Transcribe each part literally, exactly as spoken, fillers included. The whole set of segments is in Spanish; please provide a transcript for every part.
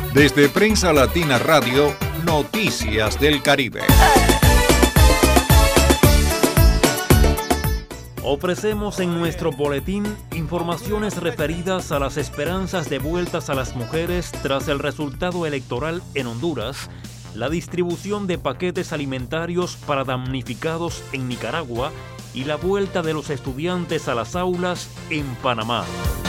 Desde Prensa Latina Radio, Noticias del Caribe. Ofrecemos en nuestro boletín informaciones referidas a las esperanzas devueltas a las mujeres tras el resultado electoral en Honduras, la distribución de paquetes alimentarios para damnificados en Nicaragua y la vuelta de los estudiantes a las aulas en Panamá.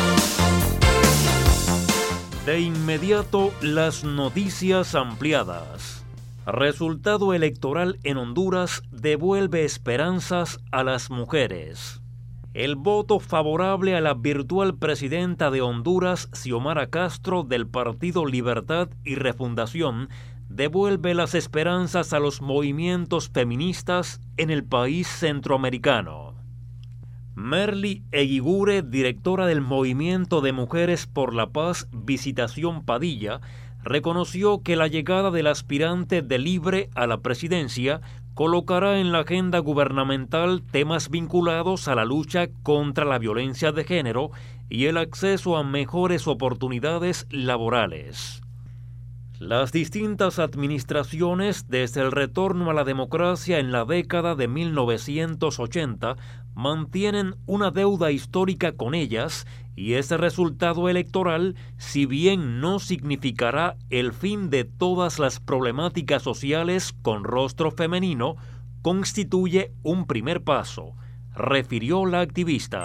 De inmediato, las noticias ampliadas. Resultado electoral en Honduras devuelve esperanzas a las mujeres. El voto favorable a la virtual presidenta de Honduras, Xiomara Castro, del Partido Libertad y Refundación, devuelve las esperanzas a los movimientos feministas en el país centroamericano. Merly Eguigure, directora del Movimiento de Mujeres por la Paz Visitación Padilla, reconoció que la llegada del aspirante de Libre a la presidencia colocará en la agenda gubernamental temas vinculados a la lucha contra la violencia de género y el acceso a mejores oportunidades laborales. Las distintas administraciones, desde el retorno a la democracia en la década de mil novecientos ochenta, mantienen una deuda histórica con ellas, y ese resultado electoral, si bien no significará el fin de todas las problemáticas sociales con rostro femenino, constituye un primer paso, refirió la activista.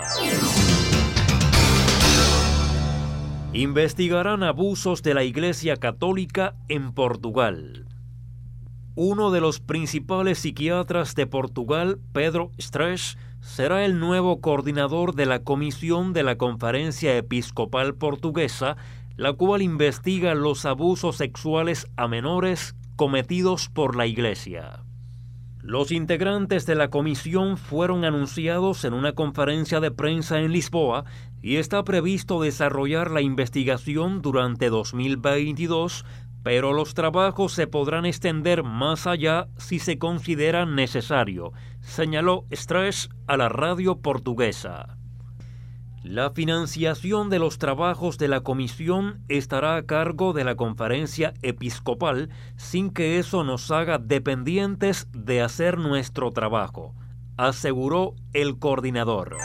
Investigarán abusos de la Iglesia Católica en Portugal. Uno de los principales psiquiatras de Portugal, Pedro Stresch, será el nuevo coordinador de la Comisión de la Conferencia Episcopal Portuguesa, la cual investiga los abusos sexuales a menores cometidos por la Iglesia. Los integrantes de la comisión fueron anunciados en una conferencia de prensa en Lisboa y está previsto desarrollar la investigación durante dos mil veintidós, pero los trabajos se podrán extender más allá si se considera necesario, señaló Stresch a la radio portuguesa. La financiación de los trabajos de la comisión estará a cargo de la Conferencia Episcopal, sin que eso nos haga dependientes de hacer nuestro trabajo, aseguró el coordinador.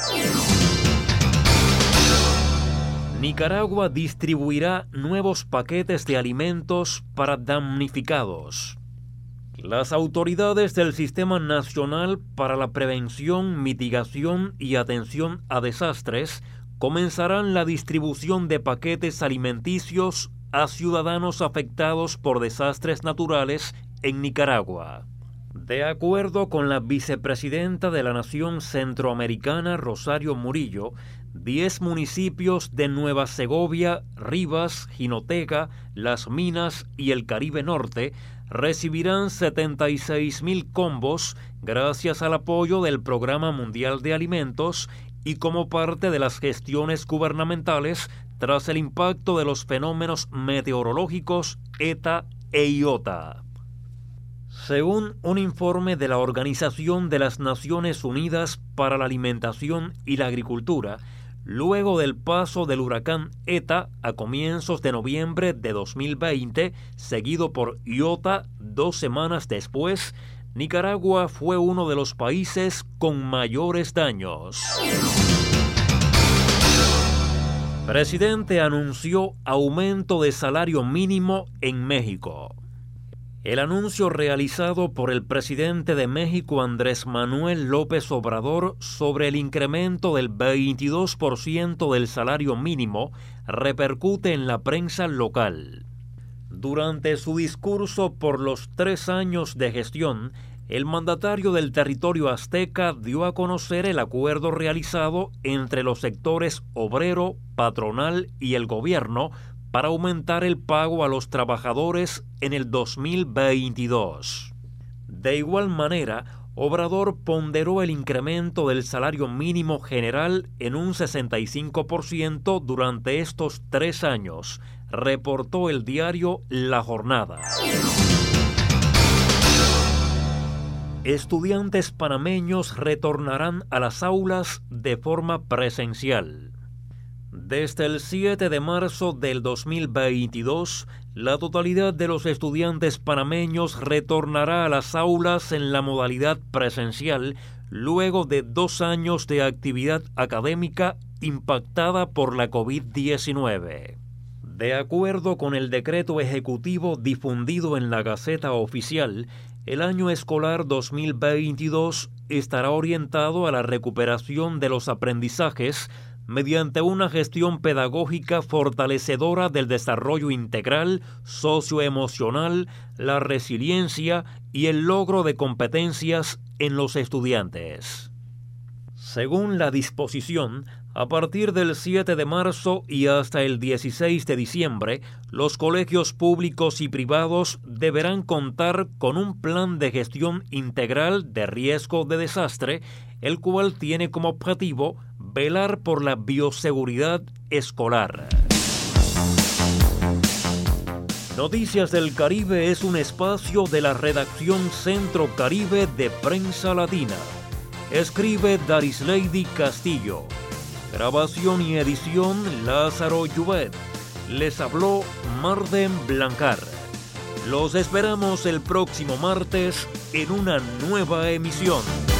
Nicaragua distribuirá nuevos paquetes de alimentos para damnificados. Las autoridades del Sistema Nacional para la Prevención, Mitigación y Atención a Desastres comenzarán la distribución de paquetes alimenticios a ciudadanos afectados por desastres naturales en Nicaragua. De acuerdo con la vicepresidenta de la Nación Centroamericana, Rosario Murillo, diez municipios de Nueva Segovia, Rivas, Jinotega, Las Minas y el Caribe Norte recibirán setenta y seis mil combos gracias al apoyo del Programa Mundial de Alimentos y como parte de las gestiones gubernamentales tras el impacto de los fenómenos meteorológicos ETA e IOTA. Según un informe de la Organización de las Naciones Unidas para la Alimentación y la Agricultura, luego del paso del huracán ETA a comienzos de noviembre de dos mil veinte, seguido por IOTA dos semanas después, Nicaragua fue uno de los países con mayores daños. Presidente anunció aumento de salario mínimo en México. El anuncio realizado por el presidente de México, Andrés Manuel López Obrador, sobre el incremento del veintidós por ciento del salario mínimo, repercute en la prensa local. Durante su discurso por los tres años de gestión, el mandatario del territorio azteca dio a conocer el acuerdo realizado entre los sectores obrero, patronal y el gobierno para aumentar el pago a los trabajadores en el dos mil veintidós. De igual manera, Obrador ponderó el incremento del salario mínimo general en un sesenta y cinco por ciento durante estos tres años, reportó el diario La Jornada. Estudiantes panameños retornarán a las aulas de forma presencial. Desde el siete de marzo del dos mil veintidós, la totalidad de los estudiantes panameños retornará a las aulas en la modalidad presencial luego de dos años de actividad académica impactada por la COVID diecinueve. De acuerdo con el decreto ejecutivo difundido en la Gaceta Oficial, el año escolar dos mil veintidós estará orientado a la recuperación de los aprendizajes mediante una gestión pedagógica fortalecedora del desarrollo integral, socioemocional, la resiliencia y el logro de competencias en los estudiantes. Según la disposición, a partir del siete de marzo y hasta el dieciséis de diciembre, los colegios públicos y privados deberán contar con un plan de gestión integral de riesgo de desastre, el cual tiene como objetivo velar por la bioseguridad escolar. Noticias del Caribe es un espacio de la redacción Centro Caribe de Prensa Latina. Escribe Darisleidy Castillo. Grabación y edición Lázaro Llubet. Les habló Marden Blancar. Los esperamos el próximo martes en una nueva emisión.